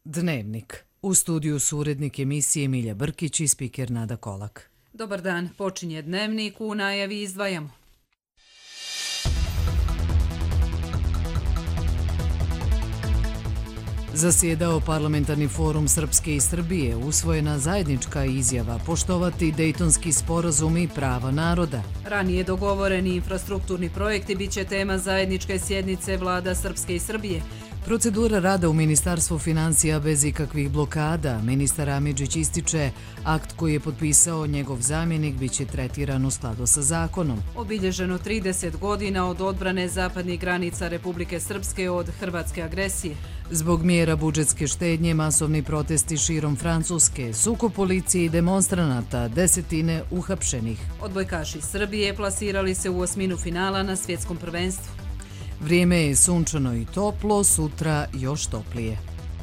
Dnevnik. U studiju su urednik emisije Milja Brkić i spiker Nada Kolak. Dobar dan, počinje Dnevnik, u najavi izdvajamo. Zasjedao Parlamentarni forum Srpske i Srbije, usvojena zajednička izjava poštovati Dejtonski sporazum i prava naroda. Ranije dogovoreni infrastrukturni projekti biće tema zajedničke sjednice vlada Srpske i Srbije. Procedura rada u Ministarstvu financija bez ikakvih blokada. Ministar Amidžić ističe, akt koji je potpisao njegov zamjenik biće tretiran u skladu sa zakonom. Obilježeno 30 godina od odbrane zapadnih granica Republike Srpske od hrvatske agresije. Zbog mjera budžetske štednje, masovni protesti širom Francuske, sukob policije i demonstranata, desetine uhapšenih. Odbojkaši Srbije plasirali se u osminu finala na svjetskom prvenstvu. Vrijeme je sunčano i toplo, sutra još toplije.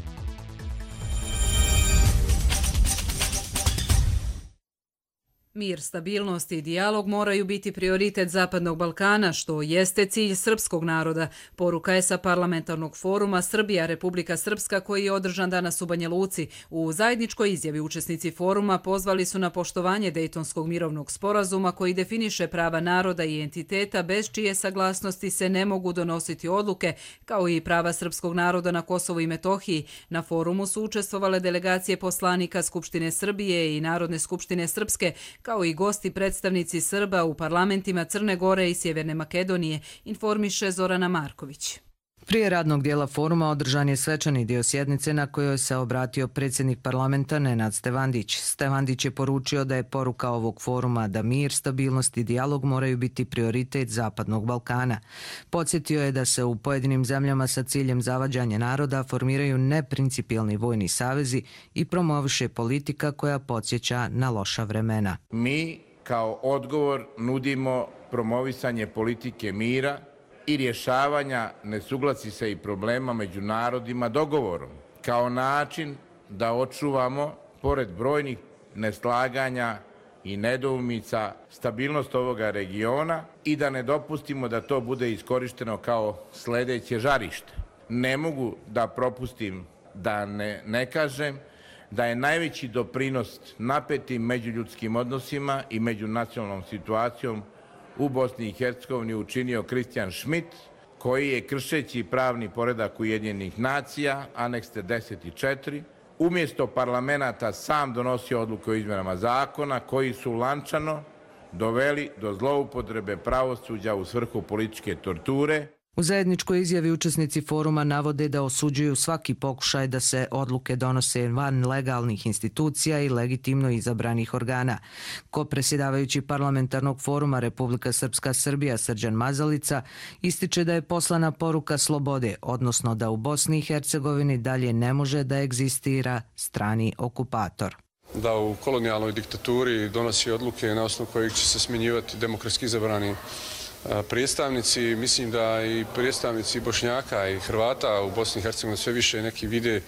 Mir, stabilnost i dijalog moraju biti prioritet Zapadnog Balkana, što jeste cilj srpskog naroda. Poruka je sa Parlamentarnog foruma Srbija, Republika Srpska, koji je održan danas u Banja Luci. U zajedničkoj izjavi učesnici foruma pozvali su na poštovanje Dejtonskog mirovnog sporazuma koji definiše prava naroda i entiteta bez čije saglasnosti se ne mogu donositi odluke, kao i prava srpskog naroda na Kosovu i Metohiji. Na forumu su učestvovale delegacije poslanika Skupštine Srbije i Narodne skupštine Srpske, kao i gosti predstavnici Srba u parlamentima Crne Gore i Sjeverne Makedonije, informiše Zorana Marković. Prije radnog dijela foruma održan je svečani dio sjednice na kojoj se obratio predsjednik parlamenta Nenad Stevandić. Stevandić je poručio da je poruka ovog foruma da mir, stabilnost i dijalog moraju biti prioritet Zapadnog Balkana. Podsjetio je da se u pojedinim zemljama sa ciljem zavađanja naroda formiraju neprincipijelni vojni savezi i promoviše politika koja podsjeća na loša vremena. Mi kao odgovor nudimo promovisanje politike mira i rješavanja nesuglasica i problema među narodima dogovorom, kao način da očuvamo, pored brojnih neslaganja i nedoumica, stabilnost ovoga regiona i da ne dopustimo da to bude iskorišteno kao sljedeće žarište. Ne mogu da propustim da ne kažem da je najveći doprinos napetim međuljudskim odnosima i međunacionalnom situacijom u Bosni i Hercegovini učinio Christian Schmidt, koji je, kršeći pravni poredak Ujedinjenih nacija, anekste 10 i 4, umjesto parlamenta sam donosio odluke o izmjenama zakona koji su lančano doveli do zloupotrebe pravosuđa u svrhu političke torture. U zajedničkoj izjavi učesnici foruma navode da osuđuju svaki pokušaj da se odluke donose van legalnih institucija i legitimno izabranih organa. Kopredsjedavajući Parlamentarnog foruma Republika Srpska Srbija Srđan Mazalica ističe da je poslana poruka slobode, odnosno da u Bosni i Hercegovini dalje ne može da egzistira strani okupator. Da u kolonijalnoj diktaturi donosi odluke na osnovu kojih će se smjenjivati demokratski izabrani predstavnici. Mislim da i predstavnici Bošnjaka i Hrvata u Bosni i Hercegovini sve više neki vide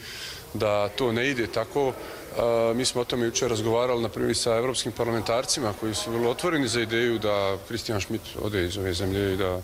da to ne ide tako. Mi smo o tome jučer razgovarali, na primjer, sa evropskim parlamentarcima koji su vrlo otvoreni za ideju da Christian Schmidt ode iz ove zemlje i da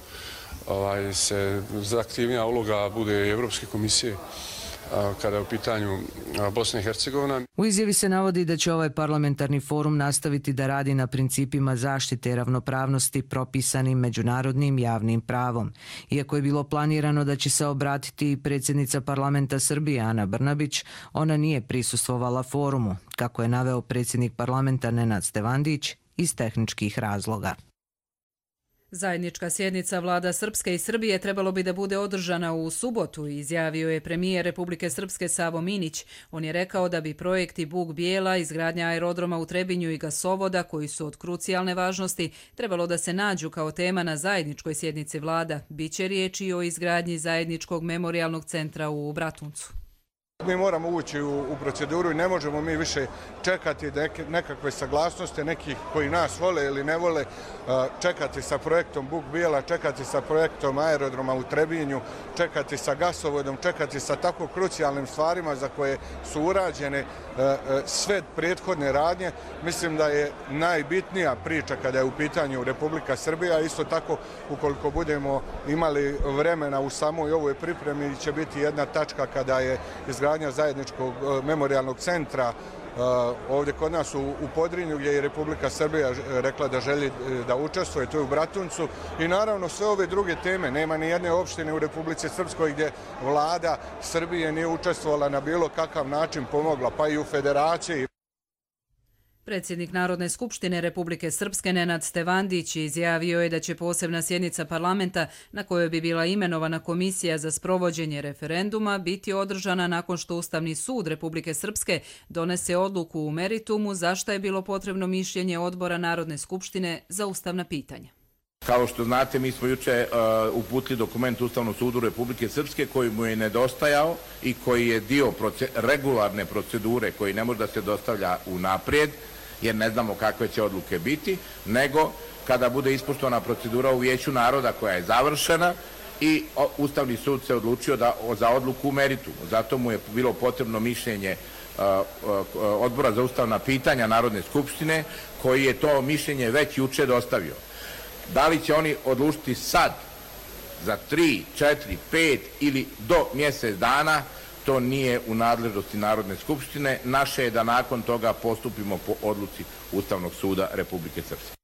se zaaktivnija uloga bude Evropske komisije kada je u pitanju Bosna i Hercegovina. U izjavi se navodi da će ovaj parlamentarni forum nastaviti da radi na principima zaštite i ravnopravnosti propisanim međunarodnim javnim pravom. Iako je bilo planirano da će se obratiti i predsjednica parlamenta Srbije Ana Brnabić, ona nije prisustvovala forumu, kako je naveo predsjednik parlamenta Nenad Stevandić, iz tehničkih razloga. Zajednička sjednica vlada Srpske i Srbije trebalo bi da bude održana u subotu, izjavio je premijer Republike Srpske Savo Minić. On je rekao da bi projekti Buk Bijela, izgradnja aerodroma u Trebinju i gasovoda, koji su od krucijalne važnosti, trebalo da se nađu kao tema na zajedničkoj sjednici vlada. Biće riječi o izgradnji zajedničkog memorijalnog centra u Bratuncu. Mi moramo ući u proceduru i ne možemo mi više čekati nekakve saglasnosti nekih koji nas vole ili ne vole, čekati sa projektom Buk Bijela, čekati sa projektom aerodroma u Trebinju, čekati sa gasovodom, čekati sa tako krucijalnim stvarima za koje su urađene sve prethodne radnje. Mislim da je najbitnija priča kada je u pitanju Republika Srbija. Isto tako, ukoliko budemo imali vremena u samoj ovoj pripremi, će biti jedna tačka kada je izgradnja izgradnja zajedničkog memorijalnog centra ovdje kod nas u Podrinju, gdje je Republika Srbija rekla da želi da učestvuje, to je u Bratuncu, i naravno sve ove druge teme. Nema ni jedne opštine u Republici Srpskoj gdje vlada Srbije nije učestvovala na bilo kakav način, pomogla, pa i u federaciji. Predsjednik Narodne skupštine Republike Srpske Nenad Stevandić izjavio je da će posebna sjednica parlamenta na kojoj bi bila imenovana komisija za sprovođenje referenduma biti održana nakon što Ustavni sud Republike Srpske donese odluku u meritumu za šta je bilo potrebno mišljenje odbora Narodne skupštine za ustavna pitanja. Kao što znate, mi smo juče uputili dokument Ustavnog sudu Republike Srpske koji mu je nedostajao i koji je dio regularne procedure koji ne može da se dostavlja unaprijed, jer ne znamo kakve će odluke biti, nego kada bude ispoštovana procedura u Vijeću naroda koja je završena i Ustavni sud se odlučio za odluku u meritumu. Zato mu je bilo potrebno mišljenje Odbora za ustavna pitanja Narodne skupštine, koji je to mišljenje već juče dostavio. Da li će oni odlučiti sad, za 3, 4, 5 ili do mjesec dana, to nije u nadležnosti Narodne skupštine. Naše je da nakon toga postupimo po odluci Ustavnog suda Republike Srpske.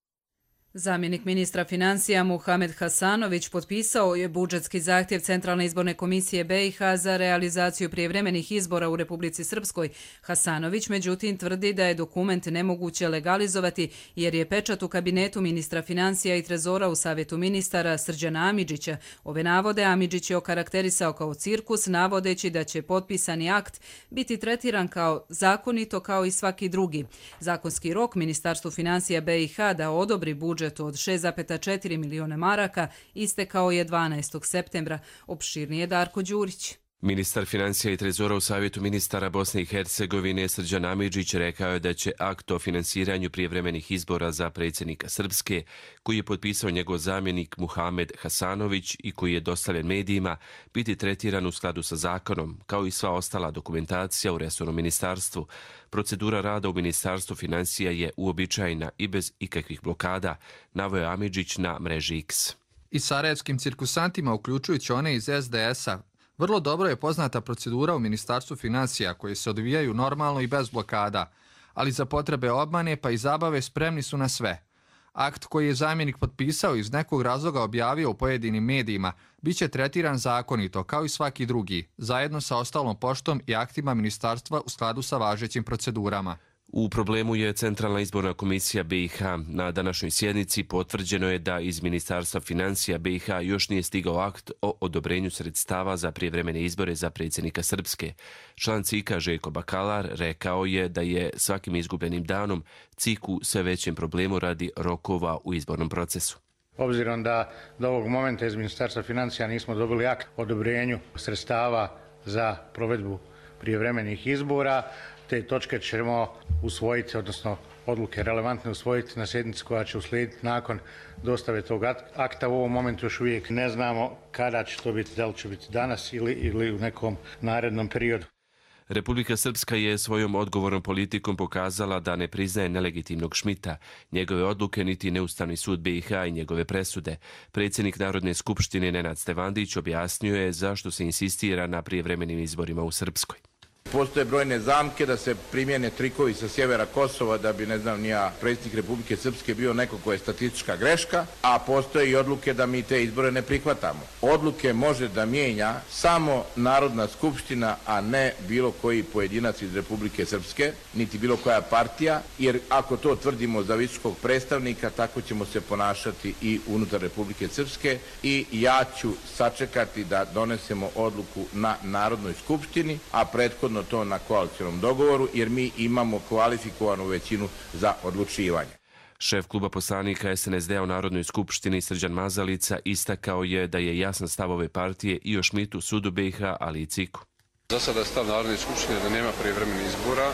Zamjenik ministra financija Muhamed Hasanović potpisao je budžetski zahtjev Centralne izborne komisije BiH za realizaciju prijevremenih izbora u Republici Srpskoj. Hasanović međutim tvrdi da je dokument nemoguće legalizovati jer je pečat u kabinetu ministra financija i trezora u Savjetu ministara Srđana Amidžića. Ove navode Amidžić je okarakterisao kao cirkus, navodeći da će potpisani akt biti tretiran kao zakonito kao i svaki drugi. Zakonski rok Ministarstvu financija BiH da odobri budžet od 6,4 miliona maraka istekao je 12. septembra. Opširnije Darko Đurić. Ministar financija i trezora u Savjetu ministara Bosne i Hercegovine Srđan Amidžić rekao je da će akt o finansiranju prijevremenih izbora za predsjednika Srpske, koji je potpisao njegov zamjenik Muhamed Hasanović i koji je dostavljen medijima, biti tretiran u skladu sa zakonom, kao i sva ostala dokumentacija u resornom ministarstvu. Procedura rada u Ministarstvu financija je uobičajena i bez ikakvih blokada, naveo je Amidžić na mreži X. I sarajevskim cirkusantima, uključujući one iz SDS-a, vrlo dobro je poznata procedura u Ministarstvu financija koje se odvijaju normalno i bez blokada, ali za potrebe obmane pa i zabave spremni su na sve. Akt koji je zamjenik potpisao iz nekog razloga objavio u pojedinim medijima bit će tretiran zakonito kao i svaki drugi, zajedno sa ostalom poštom i aktima ministarstva u skladu sa važećim procedurama. U problemu je Centralna izborna komisija BiH. Na današnjoj sjednici potvrđeno je da iz Ministarstva financija BiH još nije stigao akt o odobrenju sredstava za prijevremene izbore za predsjednika Srpske. Član CIK-a Željko Bakalar rekao je da je svakim izgubljenim danom CIK u sve većem problemu radi rokova u izbornom procesu. Obzirom da do ovog momenta iz Ministarstva financija nismo dobili akt o odobrenju sredstava za provedbu prijevremenih izbora, te točke ćemo usvojiti, odnosno odluke relevantne usvojiti na sjednici koja će uslijediti nakon dostave tog akta. U ovom momentu još uvijek ne znamo kada će to biti, da li će biti danas ili u nekom narednom periodu. Republika Srpska je svojom odgovornom politikom pokazala da ne priznaje nelegitimnog Šmita, njegove odluke niti Neustavni sud BiH i njegove presude. Predsjednik Narodne skupštine Nenad Stevandić objasnio je zašto se insistira na prijevremenim izborima u Srpskoj. Postoje brojne zamke da se primjene trikovi sa sjevera Kosova da bi, predsjednik Republike Srpske bio neko ko je statistička greška, a postoje i odluke da mi te izbore ne prihvatamo. Odluke može da mijenja samo Narodna skupština, a ne bilo koji pojedinac iz Republike Srpske, niti bilo koja partija, jer ako to tvrdimo za visokog predstavnika, tako ćemo se ponašati i unutar Republike Srpske i ja ću sačekati da donesemo odluku na Narodnoj skupštini, a prethodno to na koalicionom dogovoru, jer mi imamo kvalifikovanu većinu za odlučivanje. Šef kluba poslanika SNSD u Narodnoj skupštini Srđan Mazalica istakao je da je jasan stav ove partije i o Šmitu, sudu BiH, ali i CIK-u. Za sada je stav Narodne skupštine da nema prijevremenih izbora.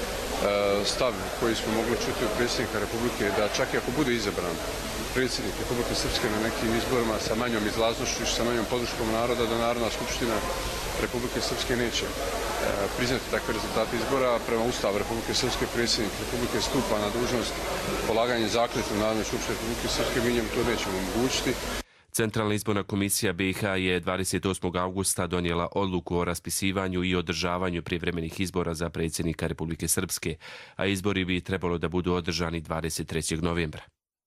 Stav koji smo mogli čuti od predsjednika Republike je da čak i ako bude izabran predsjednik Republike Srpske na nekim izborima sa manjom izlaznošću i sa manjom podrškom naroda, da Narodna skupština Republike Srpske neće priznati takve rezultate izbora. Prema Ustavu Republike Srpske predsjednik Republike stupa na dužnost polaganje zakletve u Narodnoj skupštini Republike Srpske, mi njemu to nećemo omogućiti. Centralna izborna komisija BiH je 28. augusta donijela odluku o raspisivanju i održavanju prijevremenih izbora za predsjednika Republike Srpske, a izbori bi trebalo da budu održani 23. novembra.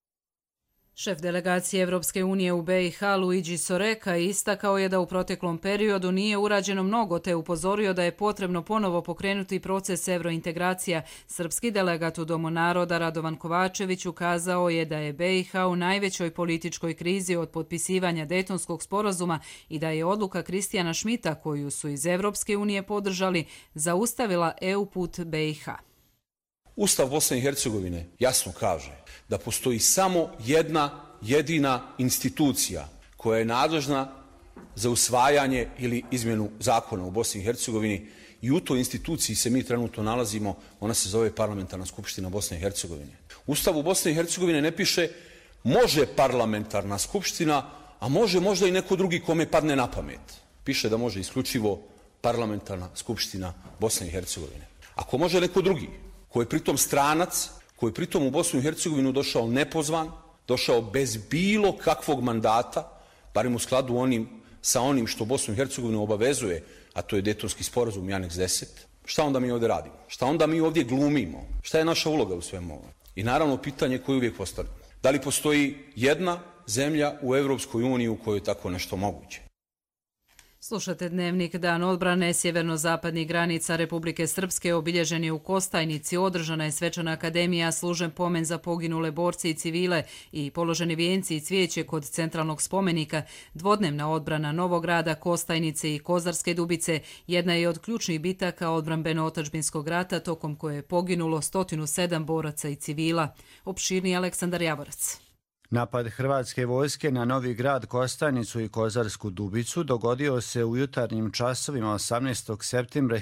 Šef delegacije Evropske unije u BiH Luigi Soreka istakao je da u proteklom periodu nije urađeno mnogo te upozorio da je potrebno ponovo pokrenuti proces evrointegracija. Srpski delegat u Domu naroda Radovan Kovačević ukazao je da je BiH u najvećoj političkoj krizi od potpisivanja Dejtonskog sporazuma i da je odluka Kristijana Šmita, koju su iz Evropske unije podržali, zaustavila EU put BiH. Ustav Bosne i Hercegovine jasno kaže da postoji samo jedna jedina institucija koja je nadležna za usvajanje ili izmjenu zakona u Bosni i Hercegovini i u toj instituciji se mi trenutno nalazimo, ona se zove Parlamentarna skupština Bosne i Hercegovine. U Ustavu Bosne i Hercegovine ne piše može parlamentarna skupština, a može možda i neko drugi kome padne na pamet. Piše da može isključivo Parlamentarna skupština Bosne i Hercegovine. Ako može neko drugi, koji je pritom stranac, koji je pritom u Bosnu i Hercegovinu došao nepozvan, došao bez bilo kakvog mandata, barem u skladu sa onim što Bosnu i Hercegovinu obavezuje, a to je Dejtonski sporazum i Aneks 10, šta onda mi ovdje radimo? Šta onda mi ovdje glumimo? Šta je naša uloga u svemu ovom? I naravno pitanje koje uvijek postavljamo. Da li postoji jedna zemlja u Evropskoj uniji u kojoj je tako nešto moguće? Slušate Dnevnik. Dan odbrane sjeverno-zapadnih granica Republike Srpske obilježen je u Kostajnici. Održana je svečana akademija, služen pomen za poginule borce i civile i položeni vijenci i cvijeće kod centralnog spomenika. Dvodnevna odbrana Novograda, Kostajnice i Kozarske Dubice jedna je od ključnih bitaka odbrambeno-otadžbinskog rata tokom koje je poginulo 107 boraca i civila. Opširni Aleksandar Javorac. Napad hrvatske vojske na Novi Grad, Kostajnicu i Kozarsku Dubicu dogodio se u jutarnjim časovima 18. septembra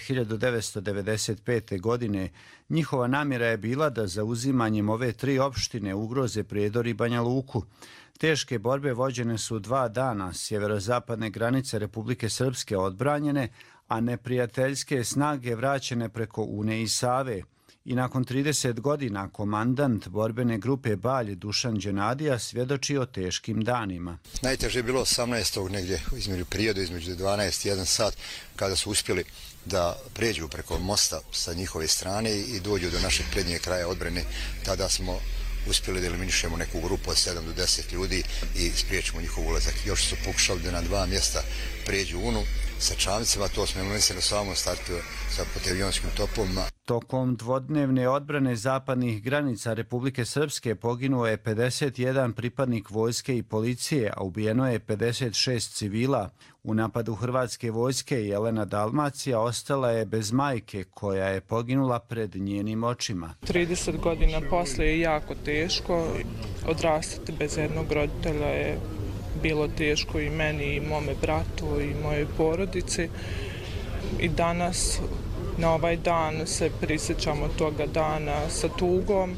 1995. godine. Njihova namjera je bila da zauzimanjem ove tri opštine ugroze Prijedor i Banja Luku. Teške borbe vođene su 2 dana, sjeverozapadne granice Republike Srpske odbranjene, a neprijateljske snage vraćene preko Une i Save. I nakon 30 godina komandant borbene grupe Balj Dušan Đenadija svjedoči o teškim danima. Najteže je bilo 18. negdje između perioda, između 12 i 1 sat, kada su uspjeli da pređu preko mosta sa njihove strane i dođu do našeg prednjeg kraja odbrane. Tada smo uspjeli da eliminišemo neku grupu od 7 do 10 ljudi i spriječimo njihov ulazak. Još su pokušali da na 2 mjesta pređu Unu sa čamcima, to smo eliminisali na samom startu sa protivijonskim topovima. Tokom dvodnevne odbrane zapadnih granica Republike Srpske poginuo je 51 pripadnik vojske i policije, a ubijeno je 56 civila. U napadu hrvatske vojske Jelena Dalmacija ostala je bez majke, koja je poginula pred njenim očima. 30 godina poslije je jako teško. Odrastati bez jednog roditelja je bilo teško i meni, i mome bratu, i mojoj porodici. I danas, na ovaj dan, se prisjećamo toga dana sa tugom,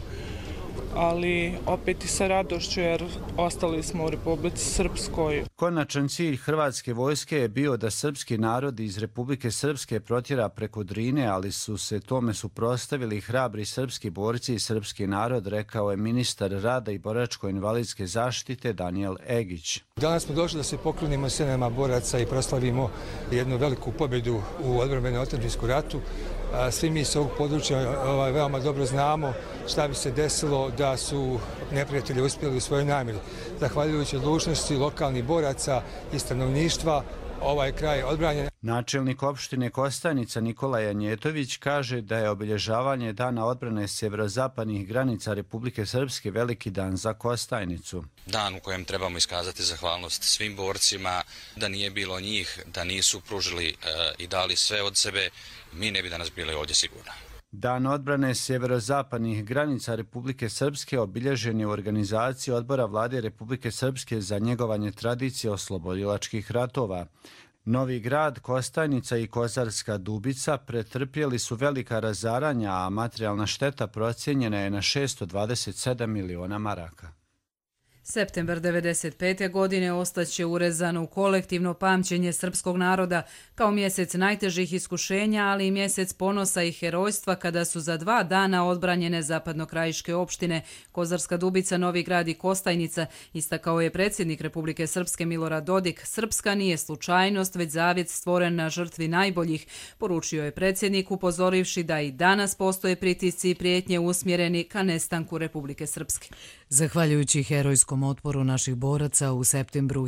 ali opet i sa radošću jer ostali smo u Republici Srpskoj. Konačan cilj hrvatske vojske je bio da srpski narod iz Republike Srpske protjera preko Drine, ali su se tome suprotstavili hrabri srpski borci i srpski narod, rekao je ministar rada i boračko-invalidske zaštite Danijel Egić. Danas smo došli da se poklonimo senama boraca i proslavimo jednu veliku pobjedu u odbrambeno-otadžbinskom ratu. Svi mi s ovog područja veoma dobro znamo šta bi se desilo da su neprijatelji uspjeli u svojoj namjeri. Zahvaljujući odlučnosti lokalnih boraca i stanovništva, ovaj kraj odbranjen. Načelnik opštine Kostajnica Nikola Janjetović kaže da je obilježavanje Dana odbrane sjeverozapadnih granica Republike Srpske veliki dan za Kostajnicu. Dan u kojem trebamo iskazati zahvalnost svim borcima, da nije bilo njih, da nisu pružili i dali sve od sebe, mi ne bi danas bili ovdje sigurno. Dan odbrane sjeverozapadnih granica Republike Srpske obilježen je u organizaciji Odbora Vlade Republike Srpske za njegovanje tradicije oslobodilačkih ratova. Novi Grad, Kostajnica i Kozarska Dubica pretrpjeli su velika razaranja, a materijalna šteta procijenjena je na 627 miliona maraka. Septembar 1995. godine ostaće urezan u kolektivno pamćenje srpskog naroda kao mjesec najtežih iskušenja, ali i mjesec ponosa i herojstva kada su za 2 dana odbranjene zapadnokrajiške opštine Kozarska Dubica, Novi Grad i Kostajnica. Istakao je predsjednik Republike Srpske Milorad Dodik. Srpska nije slučajnost, već zavjet stvoren na žrtvi najboljih, poručio je predsjednik, upozorivši da i danas postoje pritisci i prijetnje usmjereni ka nestanku Republike Srpske. Zahvaljujući herojskom otporu naših boraca u septembru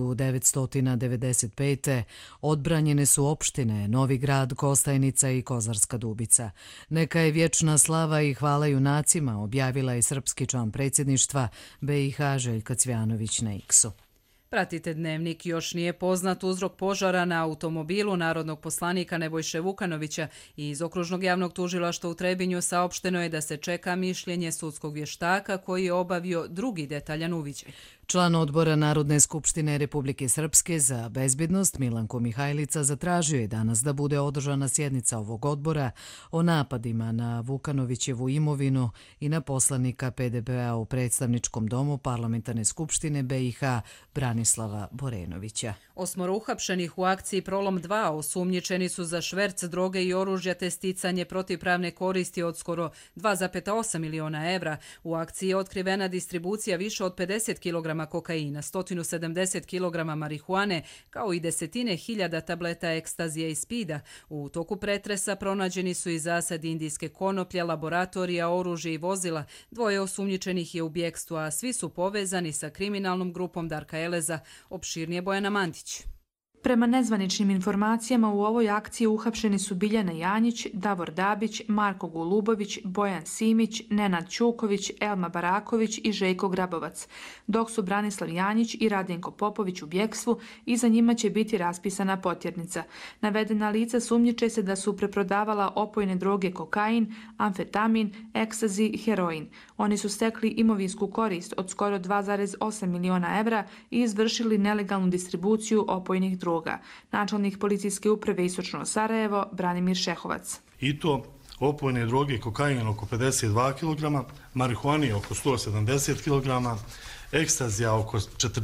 1995. odbranjene su opštine Novi Grad, Kostajnica i Kozarska Dubica. Neka je vječna slava i hvala junacima, objavila je srpski član predsjedništva BiH Željka Cvjanović na X-u. Pratite Dnevnik. Još nije poznat uzrok požara na automobilu narodnog poslanika Nebojše Vukanovića i iz Okružnog javnog tužilaštva u Trebinju saopšteno je da se čeka mišljenje sudskog vještaka koji je obavio drugi detaljan uviđaj. Član odbora Narodne skupštine Republike Srpske za bezbjednost Milanko Mihajlica zatražio je danas da bude održana sjednica ovog odbora o napadima na Vukanovićevu imovinu i na poslanika PDB-a u predstavničkom domu Parlamentarne skupštine BiH Branislava Borenovića. 8 uhapšenih u akciji Prolom 2 osumnjičeni su za šverc droge i oružja te sticanje protivpravne koristi od skoro 2,8 miliona evra. U akciji je otkrivena distribucija više od 50 kg kokaina, 170 kg marihuane, kao i desetine hiljada tableta ekstazije i spida. U toku pretresa pronađeni su i zasadi indijske konoplje, laboratorija, oružje i vozila. 2 osumnjičenih je u bjekstvu, a svi su povezani sa kriminalnom grupom Darka Eleza. Opširnije Bojana Mandić. Prema nezvaničnim informacijama u ovoj akciji uhapšeni su Biljana Janjić, Davor Dabić, Marko Golubović, Bojan Simić, Nenad Ćuković, Elma Baraković i Željko Grabovac, dok su Branislav Janjić i Radenko Popović u bjekstvu i za njima će biti raspisana potjernica. Navedena lica sumnjiče se da su preprodavala opojne droge kokain, amfetamin, ekstazi i heroin. Oni su stekli imovinsku korist od skoro 2,8 miliona evra i izvršili nelegalnu distribuciju opojnih droga. Načelnik policijske uprave Istočno Sarajevo, Branimir Šehovac. I to opojne droge, kokain oko 52 kg, marihuani oko 170 kg, ekstazija oko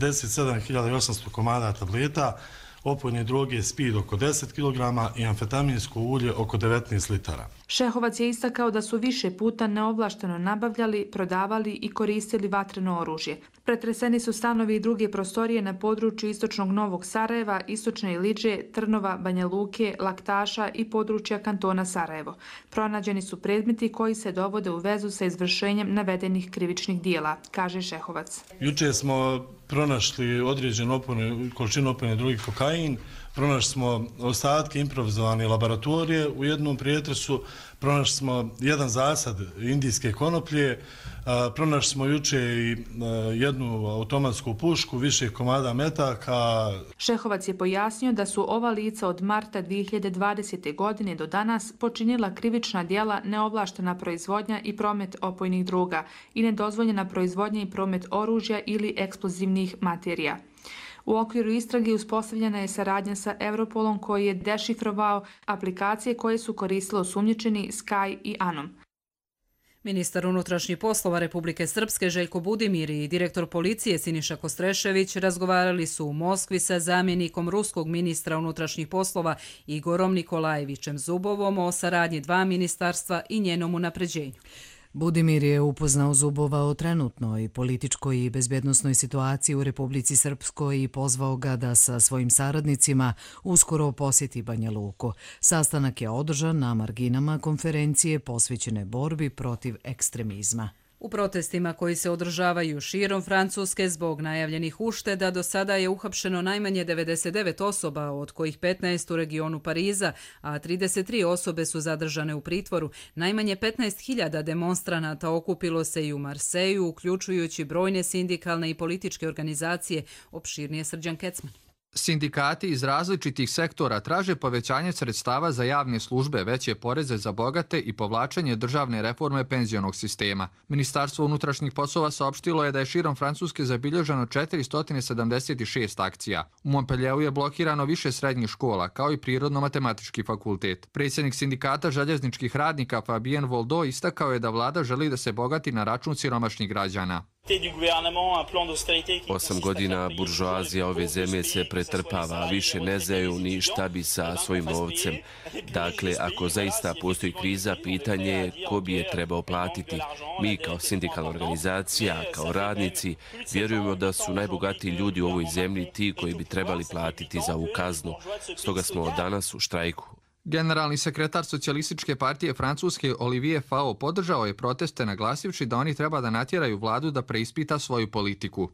47.800 komada tableta, opojne droge speed oko 10 kg i amfetaminsko ulje oko 19 litara. Šehovac je istakao da su više puta neovlašteno nabavljali, prodavali i koristili vatreno oružje. Pretreseni su stanovi i druge prostorije na području istočnog Novog Sarajeva, istočne Iliđe, Trnova, Banja Luke, Laktaša i područja kantona Sarajevo. Pronađeni su predmeti koji se dovode u vezu sa izvršenjem navedenih krivičnih dijela, kaže Šehovac. Juče smo pronašli određenu količinu opojne droge kokain, pronašli smo ostatke improvizovane laboratorije u jednom pretresu, pronašli smo jedan zasad indijske konoplje, pronašli smo juče i jednu automatsku pušku, više komada metaka. Šehovac je pojasnio da su ova lica od marta 2020. godine do danas počinila krivična djela neovlaštena proizvodnja i promet opojnih droga i nedozvoljena proizvodnja i promet oružja ili eksplozivnih materija. U okviru istrage uspostavljena je saradnja sa Europolom koji je dešifrovao aplikacije koje su koristili osumnjičeni Sky i Anom. Ministar unutrašnjih poslova Republike Srpske Željko Budimir i direktor policije Siniša Kostrešević razgovarali su u Moskvi sa zamjenikom ruskog ministra unutrašnjih poslova Igorom Nikolajevićem Zubovom o saradnji 2 ministarstva i njenom unapređenju. Budimir je upoznao Zubova o trenutnoj političkoj i bezbjednosnoj situaciji u Republici Srpskoj i pozvao ga da sa svojim saradnicima uskoro posjeti Banja Luku. Sastanak je održan na marginama konferencije posvećene borbi protiv ekstremizma. U protestima koji se održavaju širom Francuske zbog najavljenih ušteda do sada je uhapšeno najmanje 99 osoba, od kojih 15 u regionu Pariza, a 33 osobe su zadržane u pritvoru. Najmanje 15.000 demonstranata okupilo se i u Marseju, uključujući brojne sindikalne i političke organizacije, opširnije Srđan Kecman. Sindikati iz različitih sektora traže povećanje sredstava za javne službe, veće poreze za bogate i povlačenje državne reforme penzionog sistema. Ministarstvo unutrašnjih poslova saopštilo je da je širom Francuske zabilježeno 476 akcija. U Montpellieru je blokirano više srednjih škola, kao i Prirodno-matematički fakultet. Predsjednik sindikata željezničkih radnika Fabien Voldo istakao je da vlada želi da se bogati na račun siromašnih građana. 8 godina buržoazija ove zemlje se pretrpava, a više ne znaju ni šta bi sa svojim novcem. Dakle, ako zaista postoji kriza, pitanje je ko bi je trebao platiti. Mi kao sindikalna organizacija, kao radnici, vjerujemo da su najbogatiji ljudi u ovoj zemlji ti koji bi trebali platiti za ovu kaznu. Stoga smo danas u štrajku. Generalni sekretar Socijalističke partije Francuske Olivier Faure podržao je proteste naglasivši da oni treba da natjeraju vladu da preispita svoju politiku.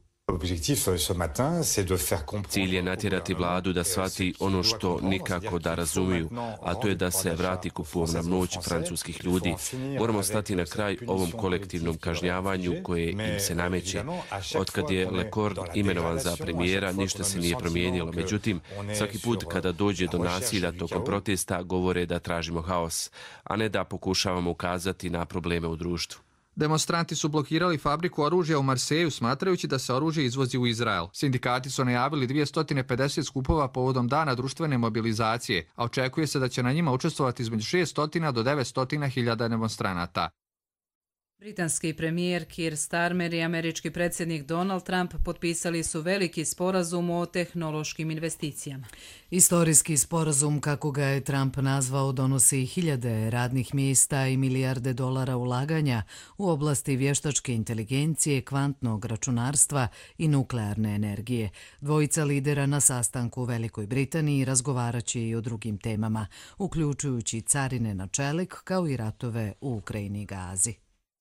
Cilj je natjerati vladu da shvati ono što nikako da razumiju, a to je da se vrati kupovna moć francuskih ljudi. Moramo stati na kraj ovom kolektivnom kažnjavanju koje im se nameće. Otkad je Lecornu imenovan za premijera, ništa se nije promijenilo. Međutim, svaki put kada dođe do nasilja tokom protesta, govore da tražimo haos, a ne da pokušavamo ukazati na probleme u društvu. Demonstranti su blokirali fabriku oružja u Marseju smatrajući da se oružje izvozi u Izrael. Sindikati su najavili 250 skupova povodom dana društvene mobilizacije, a očekuje se da će na njima učestvovati između 600 do 900 hiljada demonstranata. Britanski premijer Keir Starmer i američki predsjednik Donald Trump potpisali su veliki sporazum o tehnološkim investicijama. Istorijski sporazum, kako ga je Trump nazvao, donosi hiljade radnih mjesta i milijarde dolara ulaganja u oblasti vještačke inteligencije, kvantnog računarstva i nuklearne energije. Dvojica lidera na sastanku u Velikoj Britaniji razgovaraće i o drugim temama, uključujući carine na čelik kao i ratove u Ukrajini i Gazi.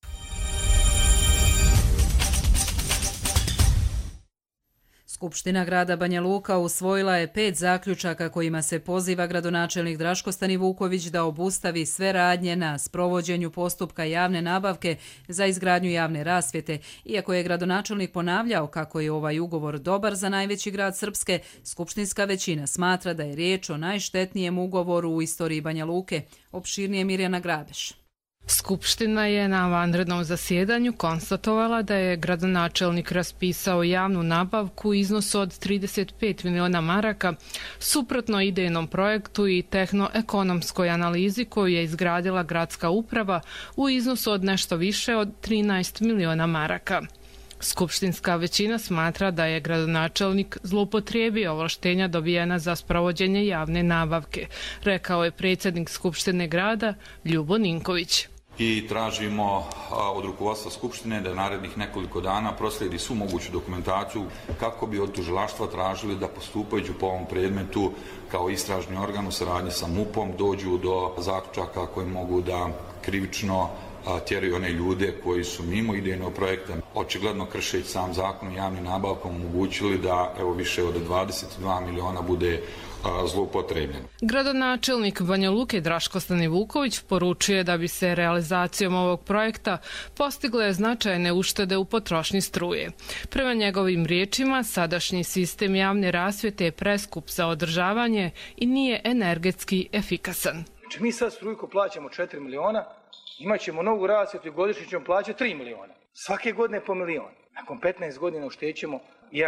Skupština grada Banja Luka usvojila je 5 zaključaka kojima se poziva gradonačelnik Draško Stanivuković da obustavi sve radnje na sprovođenju postupka javne nabavke za izgradnju javne rasvjete. Iako je gradonačelnik ponavljao kako je ovaj ugovor dobar za najveći grad Srpske, skupštinska većina smatra da je riječ o najštetnijem ugovoru u istoriji Banja Luke. Opširnije Mirjana Grabeš. Skupština je na vanrednom zasjedanju konstatovala da je gradonačelnik raspisao javnu nabavku u iznosu od 35 miliona maraka, suprotno idejnom projektu i tehnoekonomskoj analizi koju je izgradila gradska uprava u iznosu od nešto više od 13 miliona maraka. Skupštinska većina smatra da je gradonačelnik zloupotrijebio ovlaštenja dobijena za sprovođenje javne nabavke, rekao je predsjednik Skupštine grada Ljubo Ninković. I tražimo od rukovodstva Skupštine da narednih nekoliko dana proslijedi svu moguću dokumentaciju kako bi od tužilaštva tražili da postupajući po ovom predmetu kao istražni organ u saradnji sa MUP-om dođu do zaključaka koji mogu da krivično tjeraju one ljude koji su mimo idejnog projekta, očigledno kršeći sam zakon o javnim nabavkama, omogućili da više od 22 miliona bude zloupotrebljen. Gradonačelnik Banja Luke Draško Stanivuković poručuje da bi se realizacijom ovog projekta postigle značajne uštede u potrošnji struje. Prema njegovim riječima, sadašnji sistem javne rasvjete je preskup za održavanje i nije energetski efikasan. Znači mi sad struju ko plaćamo 4 miliona, imat ćemo novu rasvjetu i godišnje ćemo plaćati 3 miliona. Svake godine po milion. Nakon 15 godina uštećemo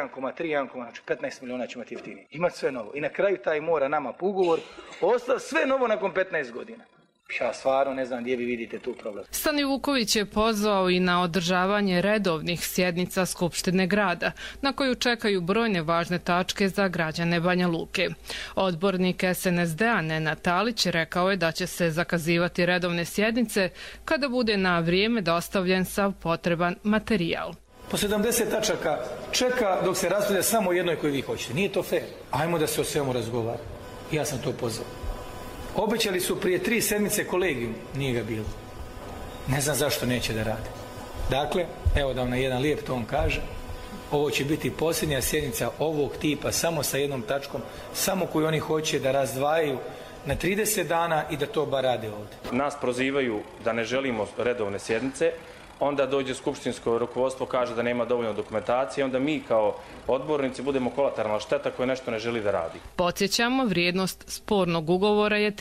1,3, znači 15 miliona ćemo imati jeftinije. Imati sve novo. I na kraju taj mora nama po ugovor ostati sve novo nakon 15 godina. Ja stvarno ne znam gdje vi vidite tu problem. Stanivuković je pozvao i na održavanje redovnih sjednica Skupštine grada, na koju čekaju brojne važne tačke za građane Banja Luke. Odbornik SNSD-a Nenad Talić rekao je da će se zakazivati redovne sjednice kada bude na vrijeme dostavljen sav potreban materijal. Po 70 tačaka čeka dok se raspravlja samo o jednoj koju vi hoćete. Nije to fair. Ajmo da se o svemu razgovara. Ja sam to pozvao. Obećali su prije 3 sedmice kolegijum, nije ga bilo. Ne znam zašto neće da rade. Dakle, evo da vam na jedan lijep ton kaže, ovo će biti posljednja sjednica ovog tipa, samo sa jednom tačkom, samo koju oni hoće da razdvajaju na 30 dana i da to bar rade ovdje. Nas prozivaju da ne želimo redovne sjednice, onda dođe skupštinsko rukovodstvo, kaže da nema dovoljno dokumentacije, onda mi kao odbornici budemo kolateralna šteta koja nešto ne želi da radi. Podsjećamo, vrijednost spornog ugovora je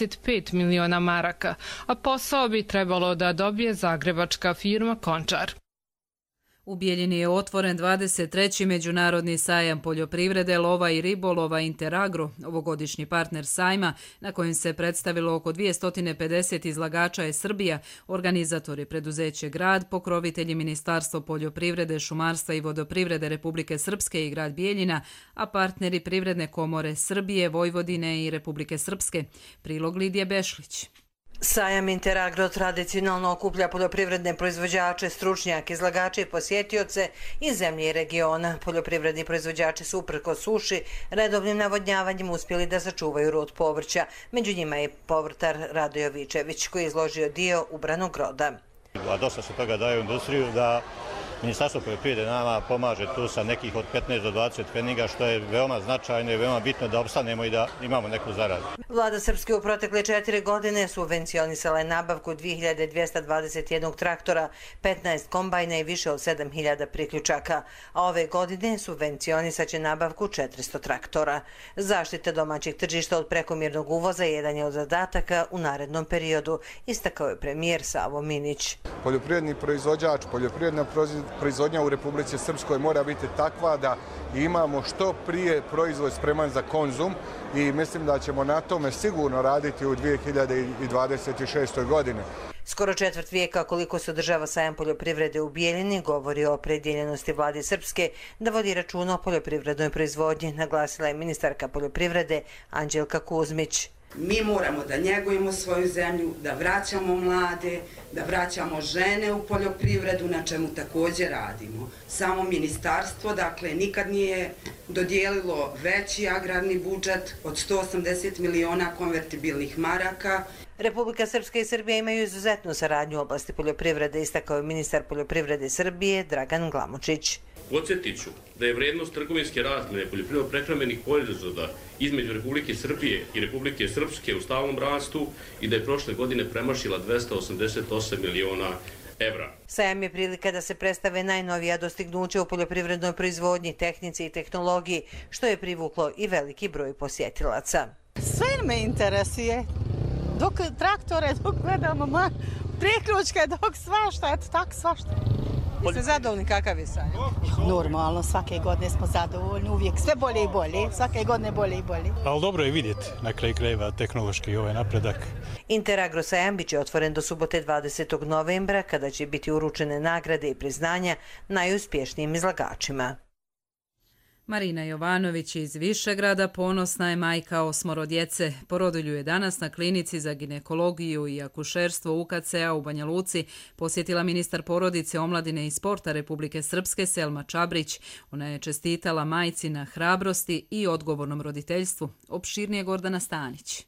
35 miliona maraka, a posao bi trebalo da dobije zagrebačka firma Končar. U Bijeljini je otvoren 23. međunarodni sajam poljoprivrede, lova i ribolova Interagro, ovogodišnji partner sajma, na kojem se predstavilo oko 250 izlagača je Srbija, organizatori preduzeće Grad, pokrovitelji Ministarstvo poljoprivrede, šumarstva i vodoprivrede Republike Srpske i grad Bijeljina, a partneri Privredne komore Srbije, Vojvodine i Republike Srpske. Prilog Lidije Bešlić. Sajam Interagro tradicionalno okuplja poljoprivredne proizvođače, stručnjake, izlagače i posjetioce iz zemlje i regiona. Poljoprivredni proizvođači su uprkos suši redovnim navodnjavanjem uspjeli da sačuvaju rod povrća. Među njima je povrtar Rado Jovičević koji je izložio dio ubranog roda. A dosta se toga daje u industriju da Ministarstvo poljoprivrede nama pomaže tu sa nekih od 15 do 20 pfeniga, što je veoma značajno i veoma bitno da opstanemo i da imamo neku zaradu. Vlada Srpske u protekle 4 godine subvencionisala je nabavku 2221 traktora, 15 kombajna i više od 7000 priključaka, a ove godine subvencionisat će nabavku 400 traktora. Zaštita domaćih tržišta od prekomjernog uvoza jedan je od zadataka u narednom periodu, istakao je premijer Savo Minić. Poljoprivredni proizvođač, poljoprivredna proizvodnja u Republici Srpskoj mora biti takva da imamo što prije proizvod spreman za konzum i mislim da ćemo na tome sigurno raditi u 2026. godini. Skoro četvrt vijeka koliko se održava sajam poljoprivrede u Bijeljini govori o opredjeljenosti vlade Srpske da vodi računa o poljoprivrednoj proizvodnji, naglasila je ministarka poljoprivrede Anđelka Kuzmić. Mi moramo da njegujemo svoju zemlju, da vraćamo mlade, da vraćamo žene u poljoprivredu, na čemu također radimo. Samo ministarstvo, dakle, nikad nije dodijelilo veći agrarni budžet od 180 miliona konvertibilnih maraka. Republika Srpska i Srbija imaju izuzetnu saradnju u oblasti poljoprivrede, istakao je ministar poljoprivrede Srbije Dragan Glamočić. Podsjetit ću da je vrijednost trgovinske razmjene poljoprivredno-prehrambenih proizvoda između Republike Srbije i Republike Srpske u stalnom rastu i da je prošle godine premašila 288 miliona evra. Sajam je prilika da se predstave najnovija dostignuća u poljoprivrednoj proizvodnji, tehnici i tehnologiji, što je privuklo i veliki broj posjetilaca. Sve me interesuje. Dok traktore, dok gledamo priključke, dok svašta, eto tako svašta. Jeste zadovoljni kakav je sajam? Normalno, svake godine smo zadovoljni, uvijek sve bolje i bolje, svake godine bolje i bolje. Ali dobro je vidjeti na kraju krajeva tehnološki ovaj napredak. Interagro sajam biće otvoren do subote 20. novembra kada će biti uručene nagrade i priznanja najuspješnijim izlagačima. Marina Jovanović iz Višegrada ponosna je majka 8 djece. Porodilju je danas na klinici za ginekologiju i akušerstvo UKC-a u Banja Luci posjetila ministar porodice, omladine i sporta Republike Srpske Selma Čabrić. Ona je čestitala majci na hrabrosti i odgovornom roditeljstvu. Opširnije Gordana Stanić.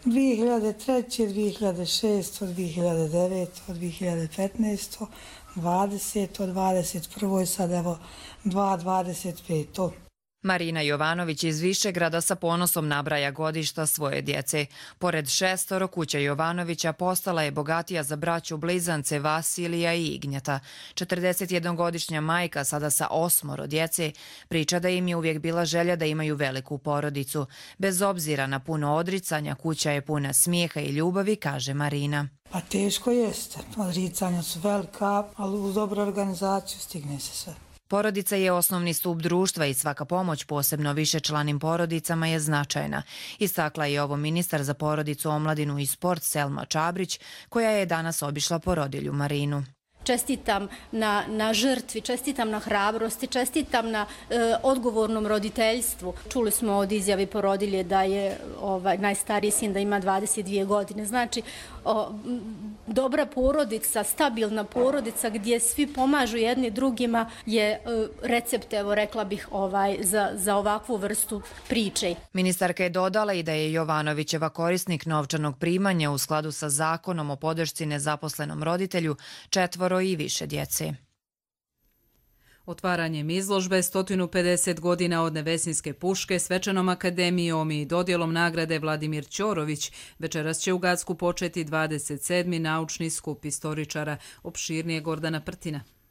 2003, 2006, 2009, 2015, 20, 21, sad evo 2025. Marina Jovanović iz Višegrada sa ponosom nabraja godišta svoje djece. Pored 6 kuća Jovanovića postala je bogatija za braću blizance Vasilija i Ignjeta. 41-godišnja majka sada sa 8 djece priča da im je uvijek bila želja da imaju veliku porodicu. Bez obzira na puno odricanja, kuća je puna smijeha i ljubavi, kaže Marina. Pa teško jeste. Odricanja su velika, ali uz dobru organizaciju stigne se sve. Porodica je osnovni stup društva i svaka pomoć, posebno višečlanim porodicama, je značajna. Istakla je ovo ministar za porodicu, omladinu i sport Selma Čabrić, koja je danas obišla porodilju Marinu. Čestitam na žrtvi, čestitam na hrabrosti, čestitam na odgovornom roditeljstvu. Čuli smo od izjave porodilje da je najstariji sin da ima 22 godine. Znači, dobra porodica, stabilna porodica gdje svi pomažu jedni drugima je recept, evo rekla bih, za ovakvu vrstu priče. Ministarka je dodala i da je Jovanovićeva korisnik novčanog primanja u skladu sa zakonom o podršci nezaposlenom roditelju 4 i više djece. Otvaranjem izložbe 150 godina od Nevesinjske puške, svečanom akademijom i dodjelom nagrade Vladimir Ćorović, večeras će u Gacku početi 27. naučni skup istoričara. Opširnije Gordana Prtina.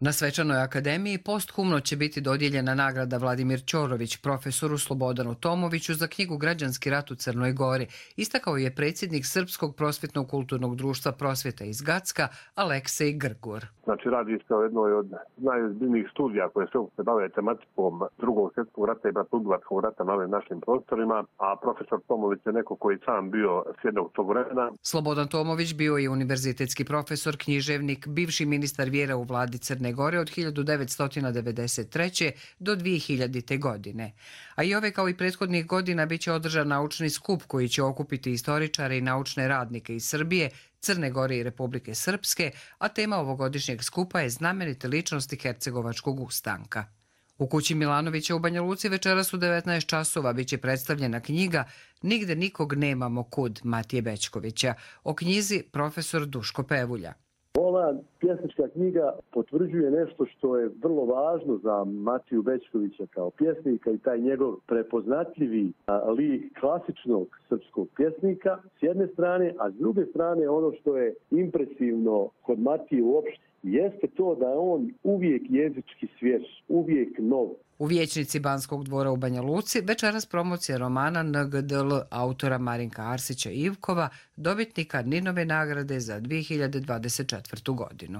Na Svečanoj akademiji posthumno će biti dodijeljena nagrada Vladimir Ćorović profesoru Slobodanu Tomoviću za knjigu Građanski rat u Crnoj Gori, istakao je predsjednik Srpskog prosvjetno-kulturnog društva Prosvjeta iz Gacka Aleksej Grgur. Znači, radi se o jednoj od najozbiljnijih studija koje se bave tematikom Drugog svjetskog rata i bratoubilačkog rata na ovim našim prostorima, a profesor Tomović je neko koji sam bio svjedok tog vremena. Slobodan Tomović bio je univerzitetski profesor, književnik, bivši ministar vjera u vladi Crne Gore od 1993. do 2000. godine. A i ove kao i prethodnih godina bit će održan naučni skup koji će okupiti istoričare i naučne radnike iz Srbije, Crne Gore i Republike Srpske, a tema ovogodišnjeg skupa je znamenite ličnosti Hercegovačkog ustanka. U kući Milanovića u Banja Luci večeras u 19 časova biće predstavljena knjiga Nigde nikog nemamo kud Matije Bećkovića, o knjizi profesor Duško Pevulja. Ova pjesnička knjiga potvrđuje nešto što je vrlo važno za Matiju Bećkovića kao pjesnika i taj njegov prepoznatljivi lik klasičnog srpskog pjesnika s jedne strane, a s druge strane ono što je impresivno kod Matije uopšte jeste to da je on uvijek jezički svjež, uvijek nov. U vijećnici Banskog dvora u Banja Luci večeras promocija romana NGDL autora Marinka Arsića Ivkova, dobitnika Ninove nagrade za 2024. godinu.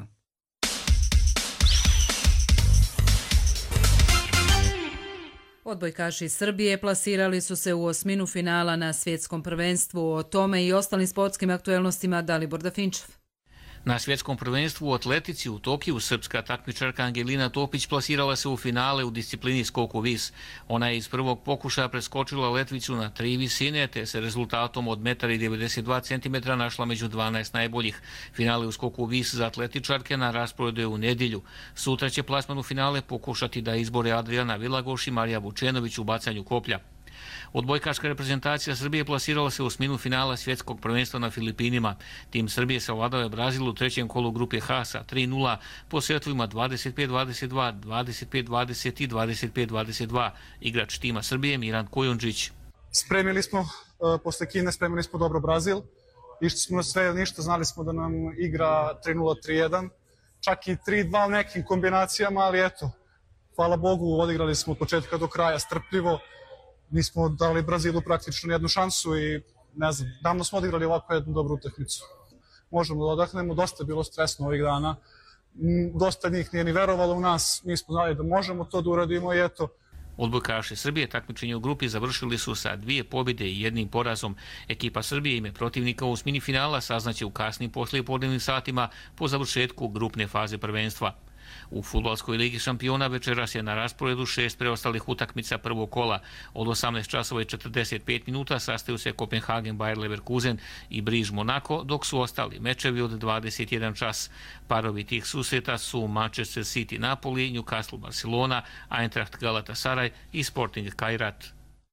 Odbojkaši Srbije plasirali su se u osminu finala na svjetskom prvenstvu. O tome i ostalim sportskim aktuelnostima Dalibor Dafinčev. Na svjetskom prvenstvu u atletici u Tokiju srpska takmičarka Angelina Topić plasirala se u finale u disciplini skoku vis. Ona je iz prvog pokušaja preskočila letvicu na 3 visine, te se rezultatom od 1,92 cm našla među 12 najboljih. Finale u skoku vis za atletičarke na rasporedu je u nedjelju. Sutra će plasman u finale pokušati da izbore Adriana Vilagoš i Marija Vučenović u bacanju koplja. Odbojkaška reprezentacija Srbije plasirala se u osminu finala svjetskog prvenstva na Filipinima. Tim Srbije savladao je Brazil u trećem kolu grupe H sa 3:0 po setovima 25-22, 25-20 i 25-22. Igrač tima Srbije Miran Kojundžić. Spremili smo, posle Kine spremili smo dobro Brazil. Išli smo na sve ili ništa, znali smo da nam igra 3:0, 3:1. Čak i 3:2 u nekim kombinacijama, ali eto, hvala Bogu, odigrali smo od početka do kraja strpljivo. Nismo dali Brazilu praktično jednu šansu i ne znam, davno smo odigrali ovako jednu dobru utakmicu. Možemo da odahnemo, dosta je bilo stresno ovih dana. Dosta njih nije ni verovalo u nas, mi smo znali da možemo to da uradimo i eto. Odbojkaši Srbije takmičenje u grupi završili su sa 2 pobjede i 1 porazom. Ekipa Srbije ime protivnika u osmini finala saznaće u kasnim poslijepodnevnim satima po završetku grupne faze prvenstva. U fudbalskoj ligi šampiona večeras je na rasporedu 6 preostalih utakmica prvog kola. Od 18:45 minuta sastaju se Kopenhagen Bayer Leverkusen i Briž Monaco, dok su ostali mečevi od 21 čas. Parovi tih susreta su Manchester City Napoli, Newcastle Barcelona, Eintracht Galatasaray i Sporting Kairat.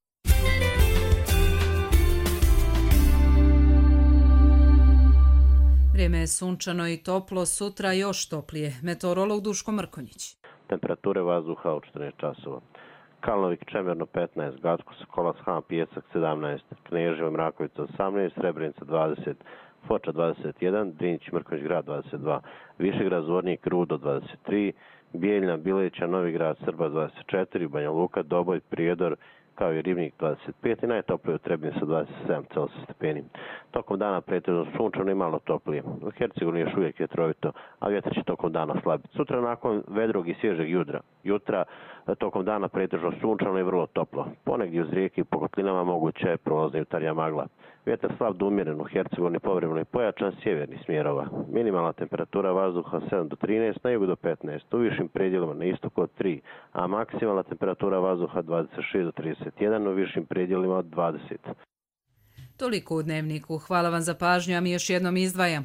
Vrijeme je sunčano i toplo, sutra još toplije. Meteorolog Duško Mrkonjić. Temperature vazduha od 14 časova. Kalnovik Čemerno 15, Gacko Sokolac Han Pijesak 17, Kneževo Mrakovica 18, Srebrenica 20, Foča 21, Drinjić Mrkonjić Grad 22, Višegrad Zvornik Rudo 23, Bijeljna Bileća Novigrad Srba 24, Banja Luka Doboj Prijedor kao i Ribnik 25 i najtoplije u Trebinju sa 27 stepeni. Tokom dana pretežno sunčano i malo toplije. U Hercegovini još uvijek vjetrovito, a vjetar će tokom dana slabiti. Sutra nakon vedrog i svježeg jutra tokom dana pretežno sunčano i vrlo toplo. Ponegdje uz rijeke i po kotlinama moguće je prolazna jutarnja magla. Vjetar slab do umjeren u Hercegovini povremeno i pojačan sjevernih smjerova. Minimalna temperatura vazduha 7 do 13, na jugu do 15, u višim predjelima na istoku od 3, a maksimalna temperatura vazduha 26 do 31, u višim predjelima od 20. Toliko u Dnevniku. Hvala vam za pažnju, a mi još jednom izdvajamo.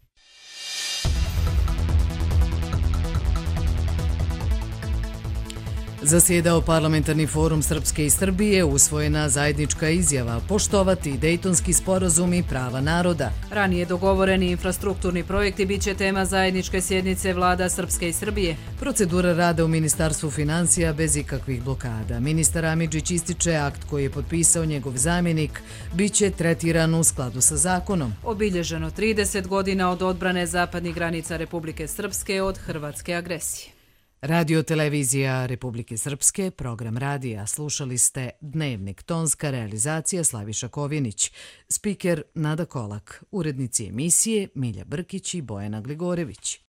Zasjedao Parlamentarni forum Srpske i Srbije, usvojena zajednička izjava poštovati Dejtonski sporazum i prava naroda. Ranije dogovoreni infrastrukturni projekti bit će tema zajedničke sjednice vlada Srpske i Srbije. Procedura rada u Ministarstvu financija bez ikakvih blokada. Ministar Amidžić ističe akt koji je potpisao njegov zamjenik bit će tretiran u skladu sa zakonom. Obilježeno 30 godina od odbrane zapadnih granica Republike Srpske od hrvatske agresije. Radio televizija Republike Srpske, program radija. Slušali ste Dnevnik, tonska realizacija Slaviša Kovinić, spiker Nada Kolak, urednici emisije Milja Brkić i Bojana Gligorević.